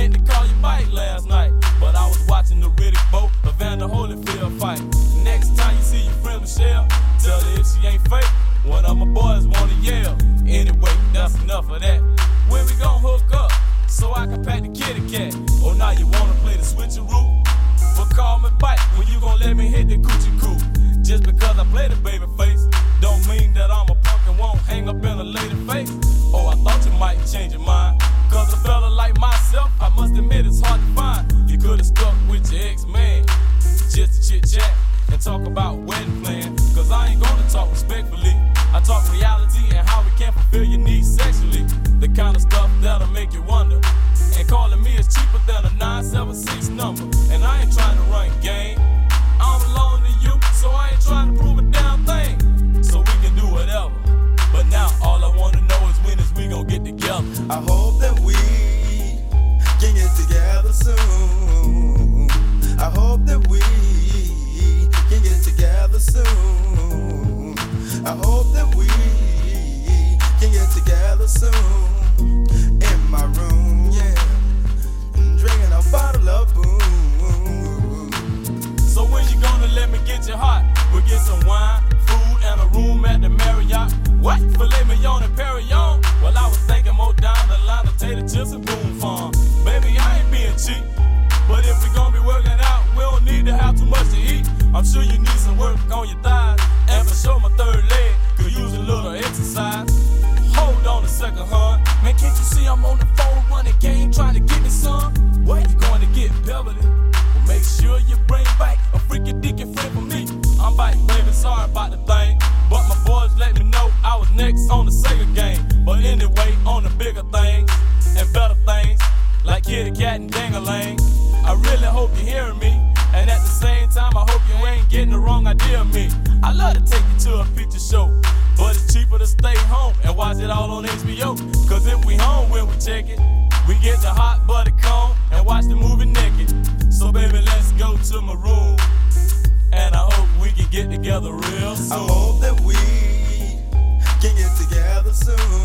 meant to call you bike last night, but I was watching the Riddick boat, Evander Holyfield fight. Next time you see your friend Michelle, tell her if she ain't fake, one of my boys wanna yell. Anyway, that's enough of that. When we gon' hook up, so I can pack the kitty cat? Oh, now you wanna play the switcheroo? But call me bike when you gon' let me hit the coochie coo. Just because I play the baby face, don't mean that I'm a punk and won't hang up in a lady face. Oh, I thought you might change your mind, cause a fella like myself, I must admit it's hard to find. You could've stuck with your ex-man, just to chit-chat and talk about wedding plan. Cause I ain't gonna talk respectfully, I talk reality and how we can fulfill your needs sexually. The kind of stuff that'll make you wonder. And calling me is cheaper than a 976 number. And I ain't trying to run game, I don't belong to you, so I ain't trying to prove a damn thing. So we can do whatever, but now all I wanna know is when is we gon' get together. I hope that we can get together soon. I hope that we can get together soon. I hope that we can get together soon. In my room, yeah, drinking a bottle of booze. So when you gonna let me get you hot? We'll get some wine, food, and a room at the Marriott. What? Filet mignon and Perignon? Well, I was thinking more down the line of tater chips and Boom Farm. Baby, I ain't being cheap, but if we gonna be working out, we don't need to have too much to eat. I'm sure you need some work on your thighs, and for sure my third leg could use a little exercise. Hold on a second, hon. Man, can't you see I'm on the phone running game trying to get me some? What, you going to get Beverly? Well, make sure you bring back a freaky deaky friend for me. I'm back, baby, sorry about the thing, but my boys let me know I was next on the Sega game. But anyway, on the bigger things and better things, like Kitty Cat and Dang-a-Lang, I really hope you're hearing me, and at the same time I hope you ain't getting the wrong idea of me. I love to take you to a picture show, but it's cheaper to stay home and watch it all on HBO. Cause if we home when we check it, we get the hot butter cone and watch the movie naked. So baby, let's go to my room, and I hope we can get together real soon. I hope that we can get together soon.